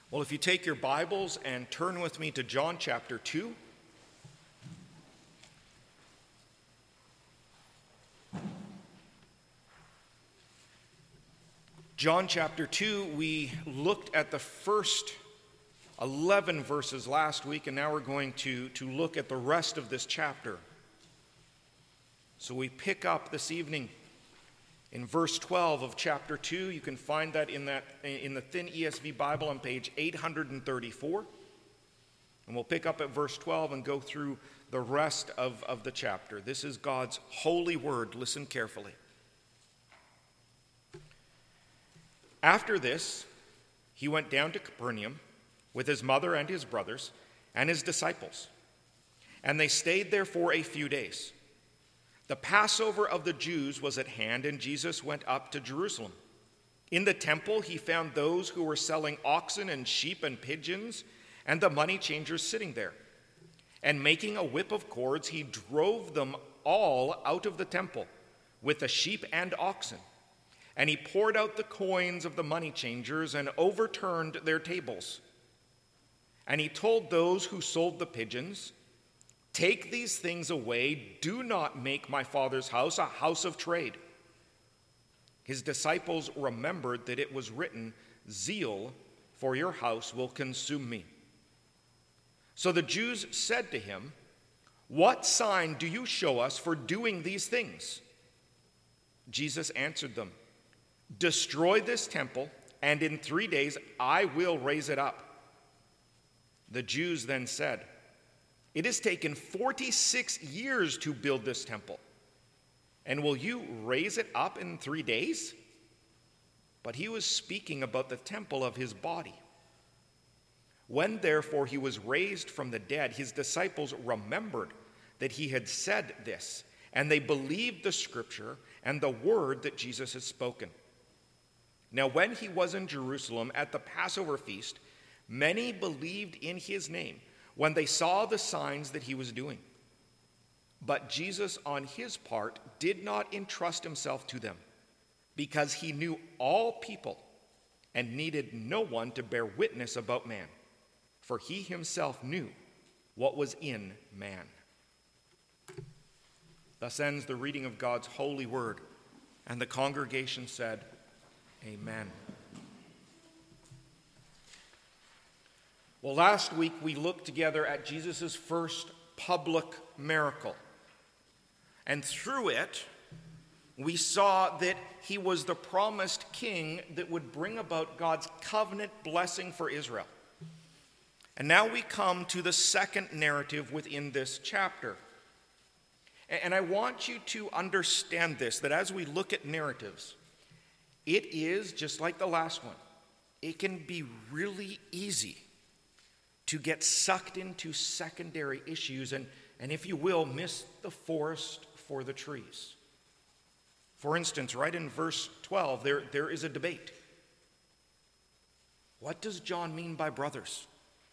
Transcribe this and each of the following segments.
Well, if you take your Bibles and turn with me to John chapter 2. John chapter 2, we looked at the first 11 verses last week, and now we're going to look at the rest of this chapter. So we pick up this evening in verse 12 of chapter 2. You can find that in the thin ESV Bible on page 834. And we'll pick up at verse 12 and go through the rest of the chapter. This is God's holy word. Listen carefully. After this, he went down to Capernaum with his mother and his brothers and his disciples. And they stayed there for a few days. The Passover of the Jews was at hand, and Jesus went up to Jerusalem. In the temple, he found those who were selling oxen and sheep and pigeons, and the money changers sitting there. And making a whip of cords, he drove them all out of the temple with the sheep and oxen. And he poured out the coins of the money changers and overturned their tables. And he told those who sold the pigeons, "Take these things away. Do not make my Father's house a house of trade." His disciples remembered that it was written, "Zeal for your house will consume me." So the Jews said to him, "What sign do you show us for doing these things?" Jesus answered them, "Destroy this temple, and in 3 days I will raise it up." The Jews then said, "It has taken 46 years to build this temple, and will you raise it up in 3 days?" But he was speaking about the temple of his body. When therefore he was raised from the dead, his disciples remembered that he had said this, and they believed the scripture and the word that Jesus had spoken. Now when he was in Jerusalem at the Passover feast, many believed in his name when they saw the signs that he was doing. But Jesus, on his part, did not entrust himself to them, because he knew all people and needed no one to bear witness about man, for he himself knew what was in man. Thus ends the reading of God's holy word, and the congregation said, Amen. Well, last week we looked together at Jesus' first public miracle. And through it, we saw that he was the promised king that would bring about God's covenant blessing for Israel. And now we come to the second narrative within this chapter. And I want you to understand this, that as we look at narratives, it is just like the last one. It can be really easy to get sucked into secondary issues and if you will, miss the forest for the trees. For instance, right in verse 12, there is a debate. What does John mean by brothers?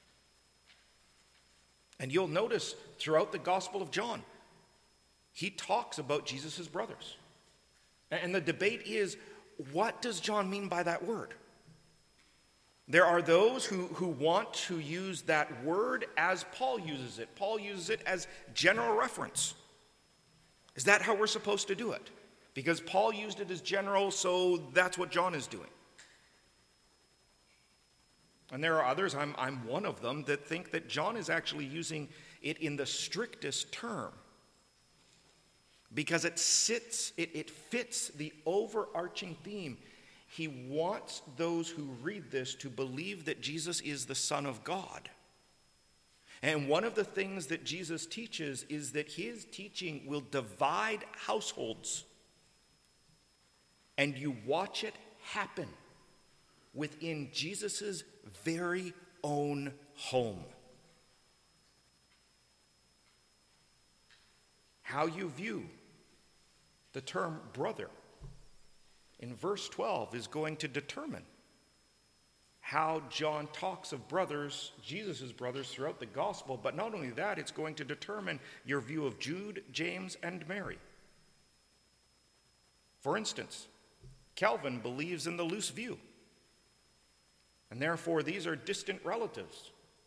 And you'll notice throughout the Gospel of John, he talks about Jesus' brothers. And the debate is, what does John mean by that word? There are those who want to use that word as Paul uses it. Paul uses it as general reference. Is that how we're supposed to do it? Because Paul used it as general, so that's what John is doing. And there are others, I'm one of them, that think that John is actually using it in the strictest term, because it fits the overarching theme. He wants those who read this to believe that Jesus is the Son of God. And one of the things that Jesus teaches is that his teaching will divide households. And you watch it happen within Jesus' very own home. How you view the term brother in verse 12 is going to determine how John talks of brothers, Jesus' brothers, throughout the gospel. But not only that, it's going to determine your view of Jude, James, and Mary. For instance, Calvin believes in the loose view. and therefore these are distant relatives.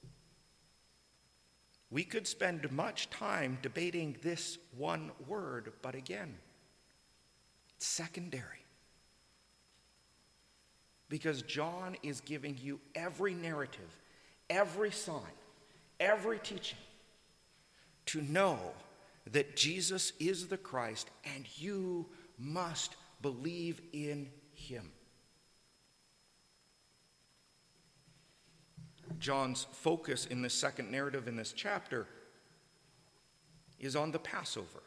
We could spend much time debating this one word, but again, it's secondary. Because John is giving you every narrative, every sign, every teaching to know that Jesus is the Christ, and you must believe in him. John's focus in the second narrative in this chapter is on the Passover.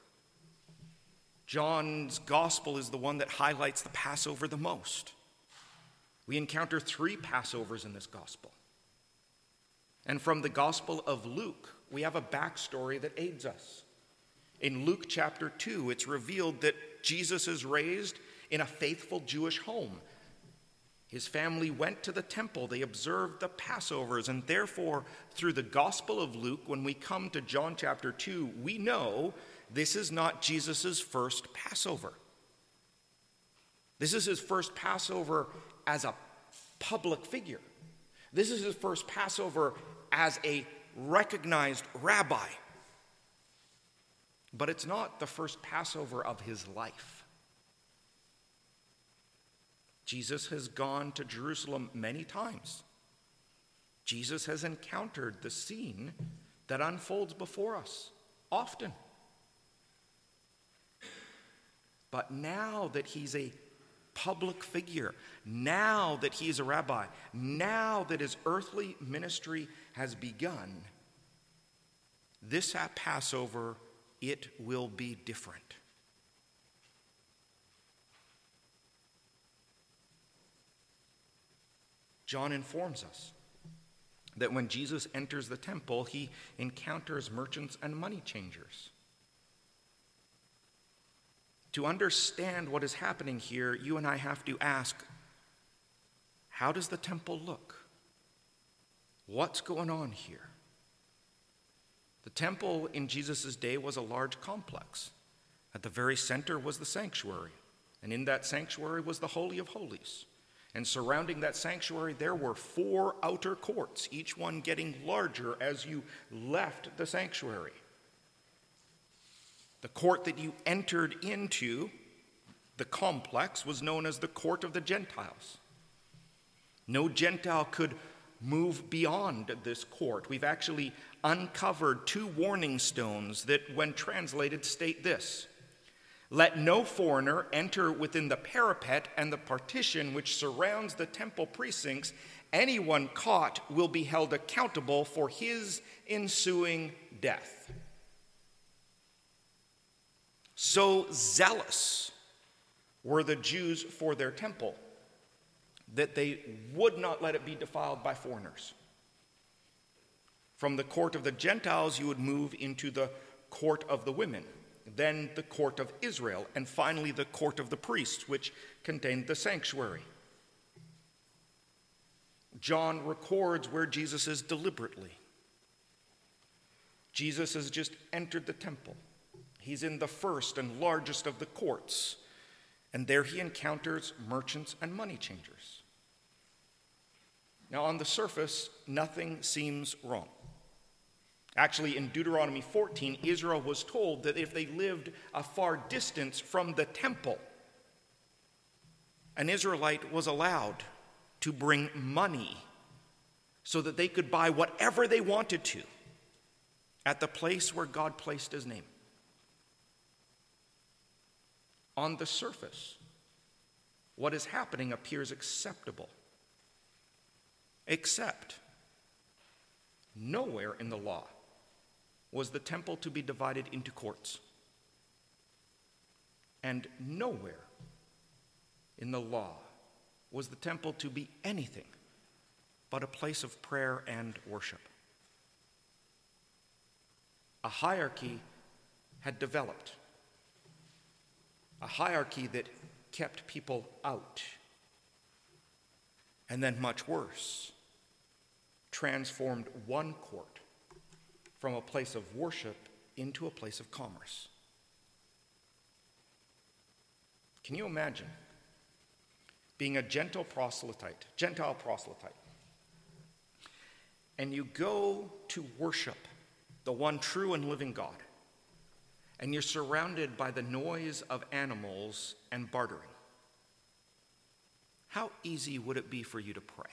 John's gospel is the one that highlights the Passover the most. We encounter 3 Passovers in this gospel. And from the Gospel of Luke, we have a backstory that aids us. In Luke chapter 2, it's revealed that Jesus is raised in a faithful Jewish home. His family went to the temple. They observed the Passovers. And therefore, through the Gospel of Luke, when we come to John chapter 2, we know this is not Jesus' first Passover. This is his first Passover as a public figure. This is his first Passover as a recognized rabbi. But it's not the first Passover of his life. Jesus has gone to Jerusalem many times. Jesus has encountered the scene that unfolds before us often. But now that he's a public figure, now that he's a rabbi, now that his earthly ministry has begun, this Passover, it will be different. John informs us that when Jesus enters the temple, he encounters merchants and money changers. To understand what is happening here, you and I have to ask, how does the temple look? What's going on here? The temple in Jesus' day was a large complex. At the very center was the sanctuary, and in that sanctuary was the Holy of Holies. And surrounding that sanctuary, there were 4 outer courts, each one getting larger as you left the sanctuary. The court that you entered into, the complex, was known as the court of the Gentiles. No Gentile could move beyond this court. We've actually uncovered 2 warning stones that, when translated, state this: "Let no foreigner enter within the parapet and the partition which surrounds the temple precincts. Anyone caught will be held accountable for his ensuing death." So zealous were the Jews for their temple that they would not let it be defiled by foreigners. From the court of the Gentiles, you would move into the court of the women, then the court of Israel, and finally the court of the priests, which contained the sanctuary. John records where Jesus is deliberately. Jesus has just entered the temple. He's in the first and largest of the courts, and there he encounters merchants and money changers. Now, on the surface, nothing seems wrong. Actually, in Deuteronomy 14, Israel was told that if they lived a far distance from the temple, an Israelite was allowed to bring money so that they could buy whatever they wanted to at the place where God placed his name. On the surface, what is happening appears acceptable. Except, nowhere in the law was the temple to be divided into courts. And nowhere in the law was the temple to be anything but a place of prayer and worship. A hierarchy had developed. A hierarchy that kept people out. And then, much worse, transformed one court from a place of worship into a place of commerce. Can you imagine being a Gentile proselyte, and you go to worship the one true and living God, and you're surrounded by the noise of animals and bartering, how easy would it be for you to pray?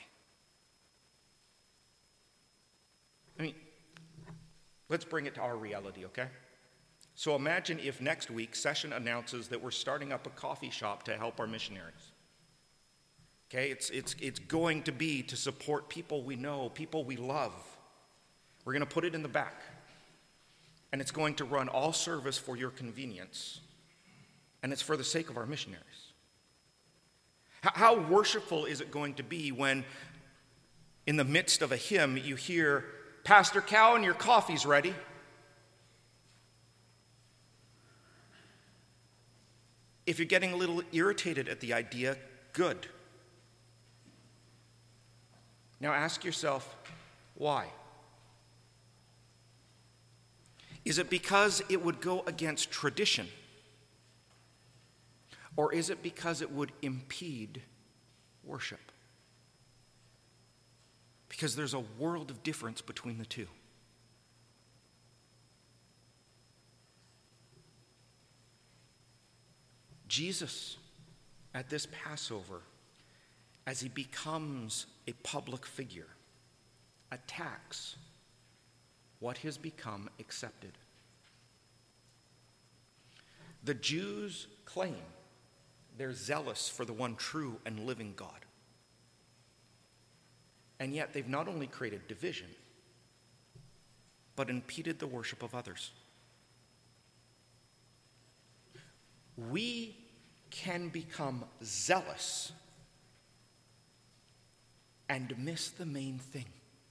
I mean, let's bring it to our reality, okay? So imagine if next week Session announces that we're starting up a coffee shop to help our missionaries. Okay, it's going to be to support people we know, people we love. We're going to put it in the back. And it's going to run all service for your convenience. And it's for the sake of our missionaries. How worshipful is it going to be when, in the midst of a hymn, you hear, "Pastor Cowan, your coffee's ready"? If you're getting a little irritated at the idea, good. Now ask yourself, why? Is it because it would go against tradition? Or is it because it would impede worship? Because there's a world of difference between the two. Jesus, at this Passover, as he becomes a public figure, attacks what has become accepted. The Jews claim they're zealous for the one true and living God. And yet they've not only created division, but impeded the worship of others. We can become zealous and miss the main thing.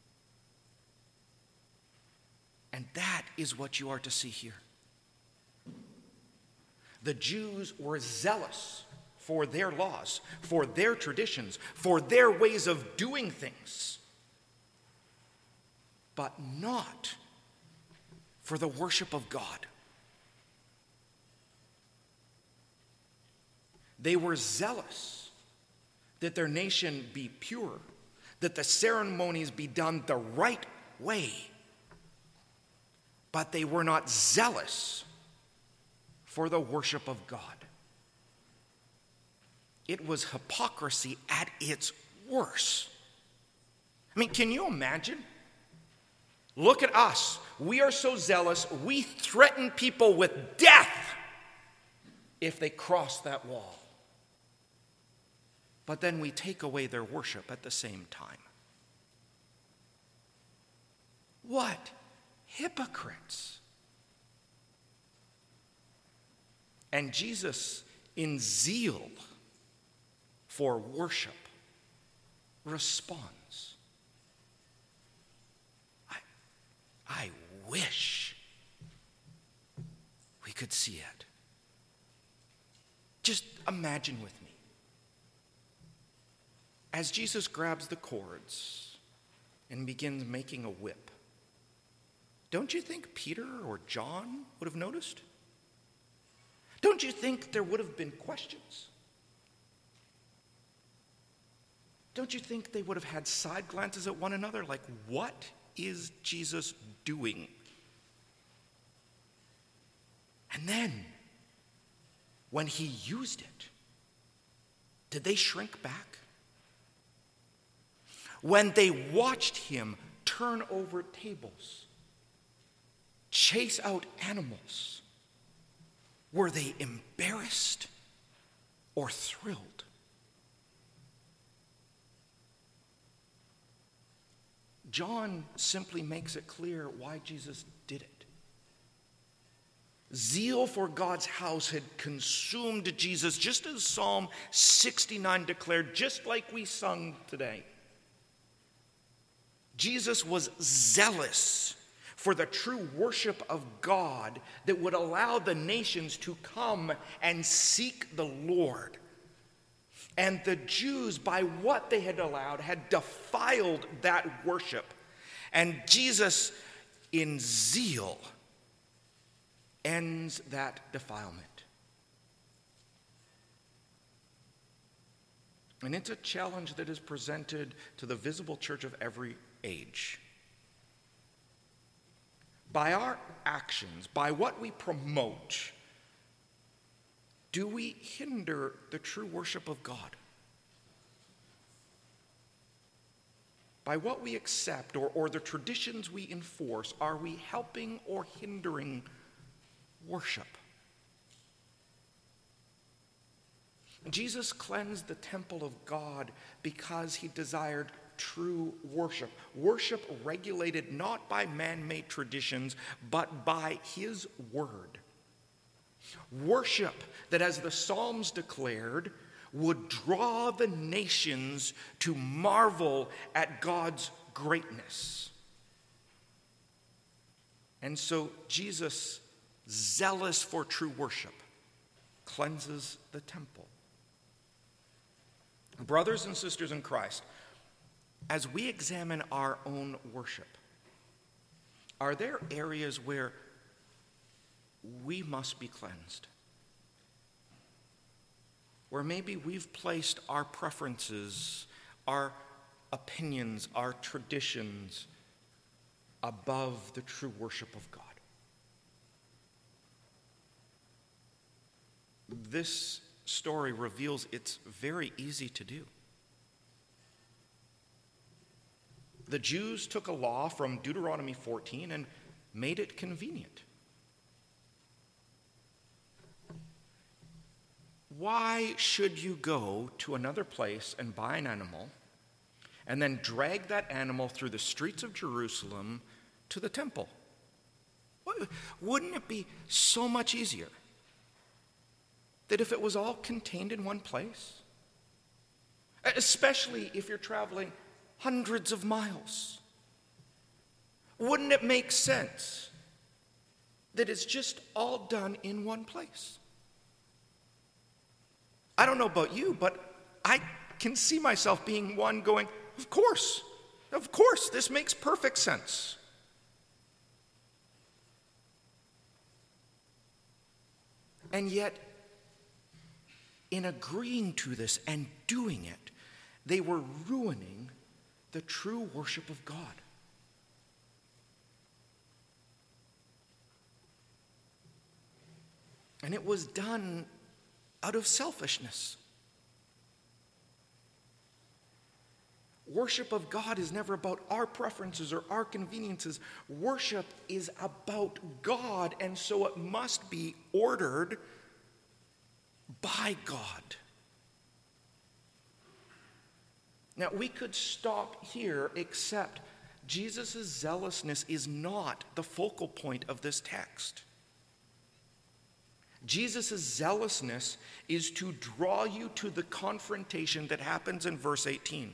And that is what you are to see here. The Jews were zealous for their laws, for their traditions, for their ways of doing things, but not for the worship of God. They were zealous that their nation be pure, that the ceremonies be done the right way. But they were not zealous for the worship of God. It was hypocrisy at its worst. I mean, can you imagine? Look at us. We are so zealous, we threaten people with death if they cross that wall. But then we take away their worship at the same time. What hypocrites! And Jesus, in zeal for worship, responds. I wish we could see it. Just imagine with me. As Jesus grabs the cords and begins making a whip, don't you think Peter or John would have noticed? Don't you think there would have been questions? Don't you think they would have had side glances at one another like, what is Jesus doing? And then, when he used it, did they shrink back? When they watched him turn over tables, chase out animals, were they embarrassed or thrilled? John simply makes it clear why Jesus did it. Zeal for God's house had consumed Jesus, just as Psalm 69 declared, just like we sung today. Jesus was zealous for the true worship of God that would allow the nations to come and seek the Lord. And the Jews, by what they had allowed, had defiled that worship. And Jesus, in zeal, ends that defilement. And it's a challenge that is presented to the visible church of every age. by our actions, by what we promote, do we hinder the true worship of God? By what we accept or the traditions we enforce, are we helping or hindering worship? Jesus cleansed the temple of God because he desired true worship. Worship regulated not by man-made traditions, but by his word. Worship that, as the Psalms declared, would draw the nations to marvel at God's greatness. And so Jesus, zealous for true worship, cleanses the temple. Brothers and sisters in Christ, as we examine our own worship, are there areas where we must be cleansed? Where maybe we've placed our preferences, our opinions, our traditions above the true worship of God? This story reveals it's very easy to do. The Jews took a law from Deuteronomy 14 and made it convenient. Why should you go to another place and buy an animal and then drag that animal through the streets of Jerusalem to the temple? Wouldn't it be so much easier that if it was all contained in one place? Especially if you're traveling hundreds of miles. Wouldn't it make sense that it's just all done in one place? I don't know about you, but I can see myself being one going, of course, this makes perfect sense. And yet, in agreeing to this and doing it, they were ruining the true worship of God. And it was done out of selfishness. Worship of God is never about our preferences or our conveniences. Worship is about God, and so it must be ordered by God. Now, we could stop here, except Jesus' zealousness is not the focal point of this text. Jesus' zealousness is to draw you to the confrontation that happens in verse 18.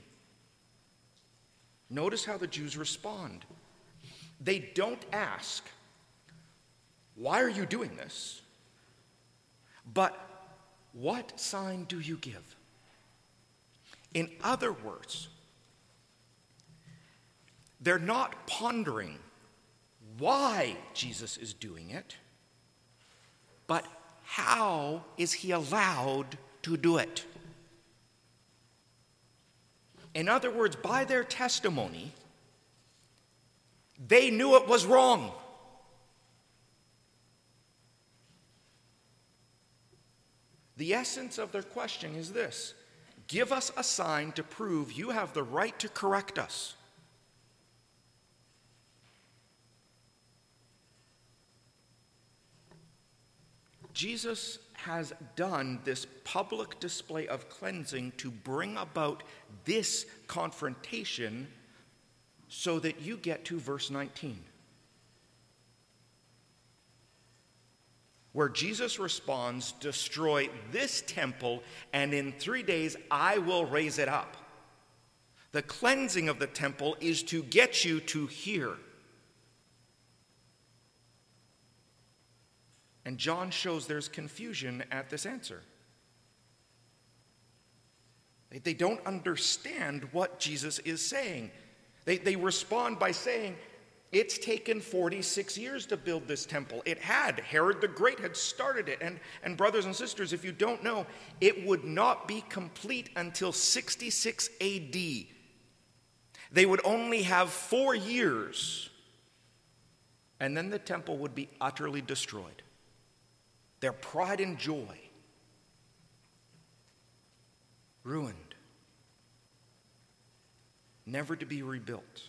Notice how the Jews respond. They don't ask, "Why are you doing this?" but, "What sign do you give?" In other words, they're not pondering why Jesus is doing it, but how is he allowed to do it? In other words, by their testimony, they knew it was wrong. The essence of their question is this: give us a sign to prove you have the right to correct us. Jesus has done this public display of cleansing to bring about this confrontation so that you get to verse 19, where Jesus responds, "Destroy this temple, and in 3 days I will raise it up." The cleansing of the temple is to get you to here. And John shows there's confusion at this answer. They don't understand what Jesus is saying. They respond by saying, it's taken 46 years to build this temple. It had. Herod the Great had started it. And brothers and sisters, if you don't know, it would not be complete until 66 AD. They would only have 4 years and then the temple would be utterly destroyed. Their pride and joy ruined, never to be rebuilt.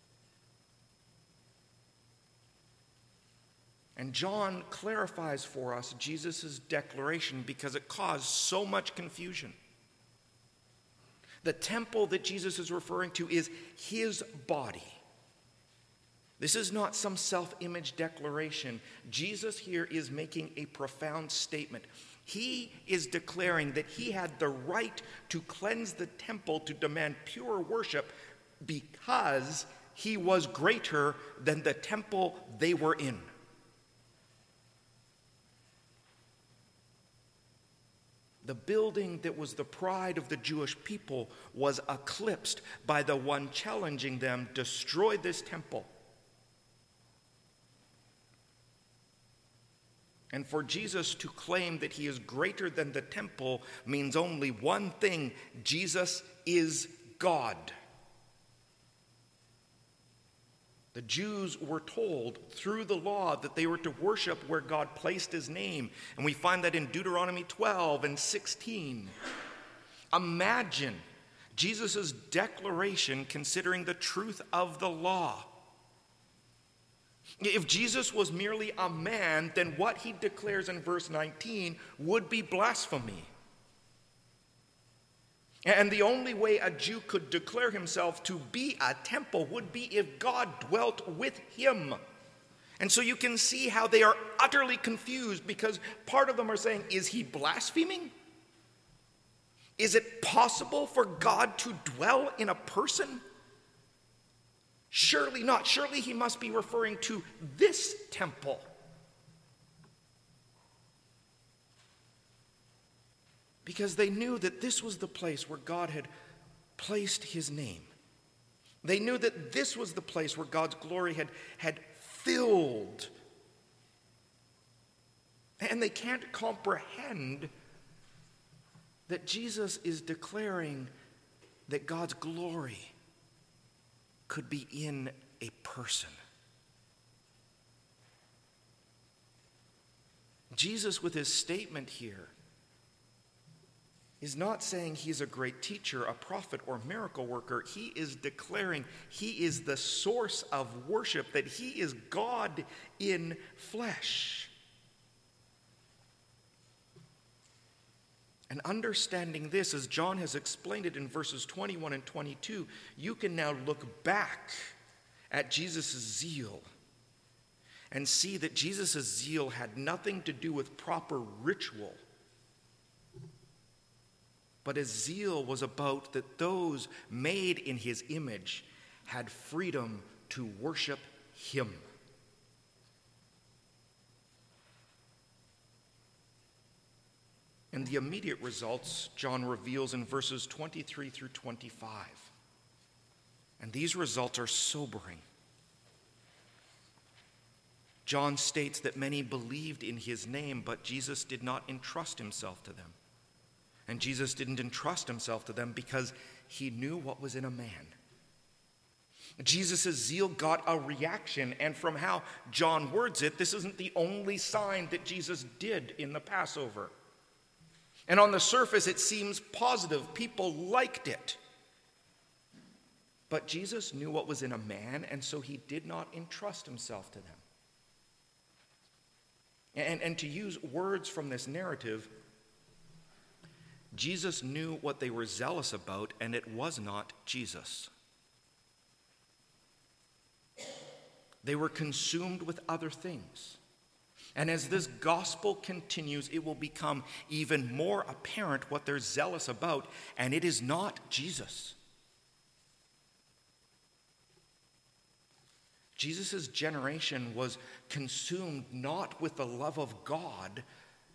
And John clarifies for us Jesus' declaration because it caused so much confusion. The temple that Jesus is referring to is his body. This is not some self-image declaration. Jesus here is making a profound statement. He is declaring that he had the right to cleanse the temple to demand pure worship because he was greater than the temple they were in. The building that was the pride of the Jewish people was eclipsed by the one challenging them, destroy this temple. And for Jesus to claim that he is greater than the temple means only one thing: Jesus is God. The Jews were told through the law that they were to worship where God placed his name. And we find that in Deuteronomy 12 and 16. Imagine Jesus' declaration considering the truth of the law. If Jesus was merely a man, then what he declares in verse 19 would be blasphemy. And the only way a Jew could declare himself to be a temple would be if God dwelt with him. And so you can see how they are utterly confused, because part of them are saying, is he blaspheming? Is it possible for God to dwell in a person? Surely not. Surely he must be referring to this temple. Because they knew that this was the place where God had placed his name. They knew that this was the place where God's glory had filled. And they can't comprehend that Jesus is declaring that God's glory could be in a person. Jesus, with his statement here, is not saying he's a great teacher, a prophet, or miracle worker. He is declaring he is the source of worship, that he is God in flesh. And understanding this, as John has explained it in verses 21 and 22, you can now look back at Jesus' zeal and see that Jesus' zeal had nothing to do with proper ritual, but his zeal was about that those made in his image had freedom to worship him. And the immediate results John reveals in verses 23 through 25. And these results are sobering. John states that many believed in his name, but Jesus did not entrust himself to them. And Jesus didn't entrust himself to them because he knew what was in a man. Jesus' zeal got a reaction, and from how John words it, this isn't the only sign that Jesus did in the Passover. And on the surface, it seems positive. People liked it. But Jesus knew what was in a man, and so he did not entrust himself to them. And to use words from this narrative, Jesus knew what they were zealous about, and it was not Jesus. They were consumed with other things. And as this gospel continues, it will become even more apparent what they're zealous about, and it is not Jesus. Jesus' generation was consumed not with the love of God,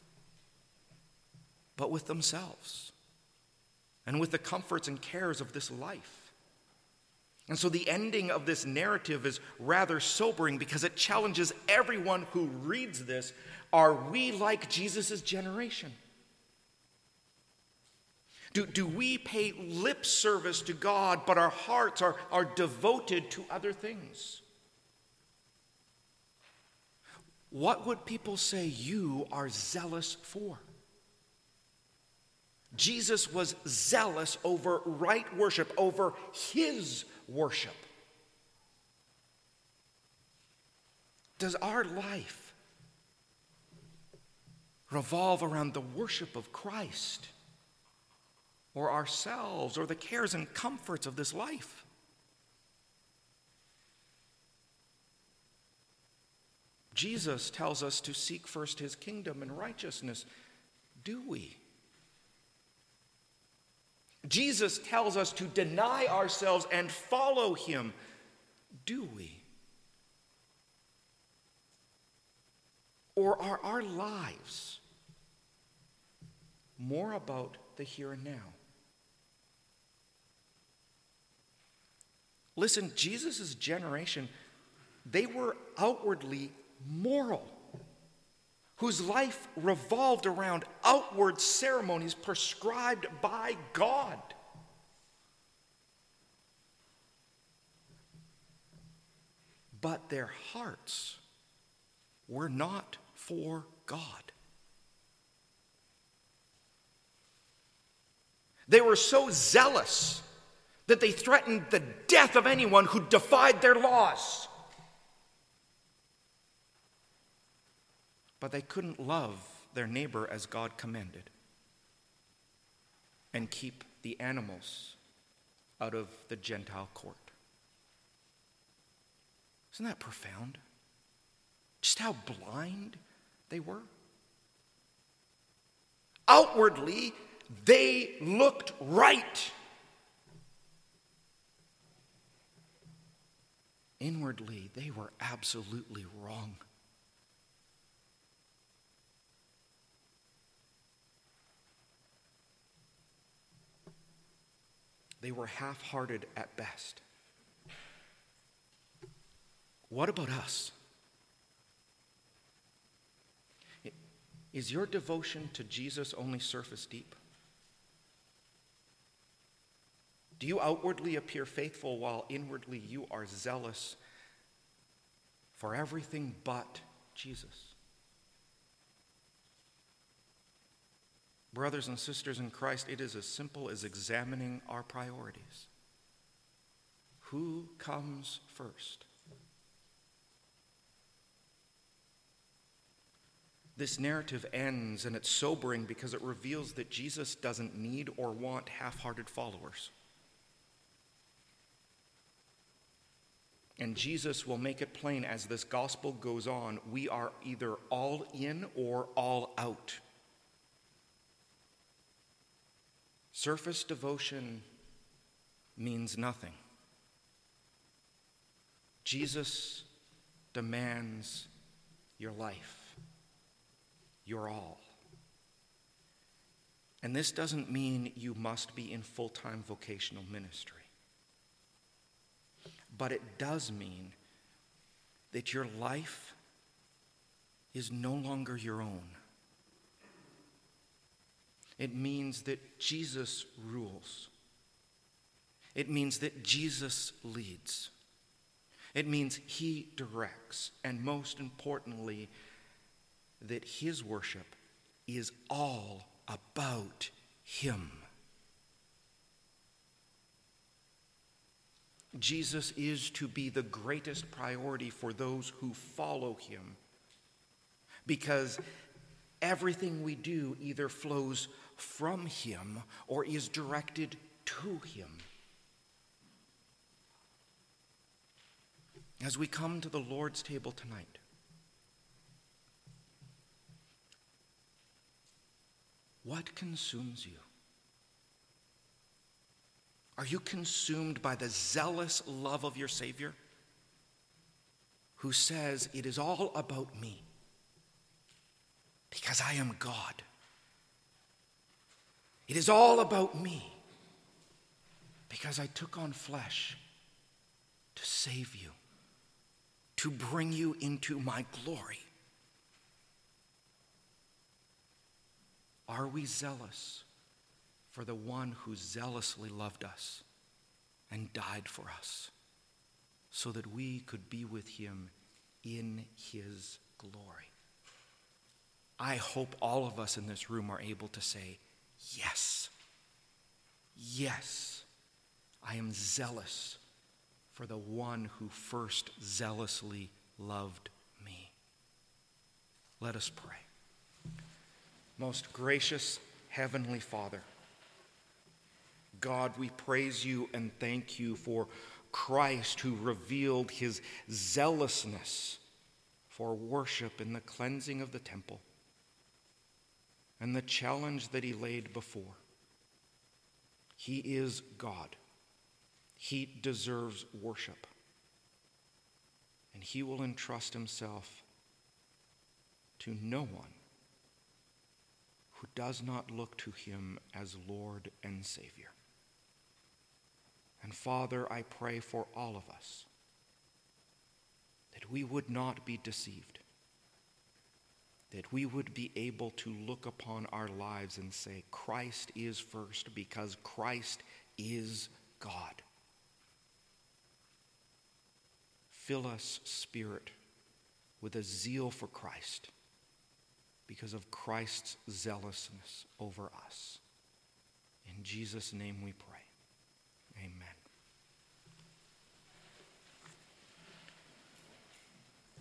but with themselves and with the comforts and cares of this life. And so the ending of this narrative is rather sobering because it challenges everyone who reads this. Are we like Jesus' generation? Do we pay lip service to God, but our hearts are devoted to other things? what would people say you are zealous for? Jesus was zealous over right worship, over his worship. Does our life revolve around the worship of Christ, or ourselves, or the cares and comforts of this life? Jesus tells us to seek first his kingdom and righteousness. Do we? Jesus tells us to deny ourselves and follow him. Do we? Or are our lives more about the here and now? Listen, Jesus' generation, they were outwardly moral, whose life revolved around outward ceremonies prescribed by God. But their hearts were not for God. They were so zealous that they threatened the death of anyone who defied their laws. But they couldn't love their neighbor as God commanded and keep the animals out of the Gentile court. Isn't that profound? Just how blind they were. Outwardly, they looked right. Inwardly, they were absolutely wrong. They were half-hearted at best. What about us? Is your devotion to Jesus only surface deep? Do you outwardly appear faithful while inwardly you are zealous for everything but Jesus? Brothers and sisters in Christ, it is as simple as examining our priorities. Who comes first? This narrative ends, and it's sobering because it reveals that Jesus doesn't need or want half-hearted followers. And Jesus will make it plain as this gospel goes on, we are either all in or all out. Surface devotion means nothing. Jesus demands your life, your all. And this doesn't mean you must be in full-time vocational ministry. But it does mean that your life is no longer your own. It means that Jesus rules. It means that Jesus leads. It means he directs. And most importantly, that his worship is all about him. Jesus is to be the greatest priority for those who follow him, because everything we do either flows from him or is directed to him. As we come to the Lord's table tonight, what consumes you? Are you consumed by the zealous love of your Savior, who says, it is all about me because I am God? It is all about me because I took on flesh to save you, to bring you into my glory. Are we zealous for the one who zealously loved us and died for us so that we could be with him in his glory. I hope all of us in this room are able to say, yes, yes, I am zealous for the one who first zealously loved me. Let us pray. Most gracious Heavenly Father, God, we praise you and thank you for Christ, who revealed his zealousness for worship in the cleansing of the temple and the challenge that he laid before. He is God. He deserves worship. And he will entrust himself to no one who does not look to him as Lord and Savior. And Father, I pray for all of us that we would not be deceived, that we would be able to look upon our lives and say, Christ is first, because Christ is God. Fill us, Spirit, with a zeal for Christ because of Christ's zealousness over us. In Jesus' name we pray. Amen.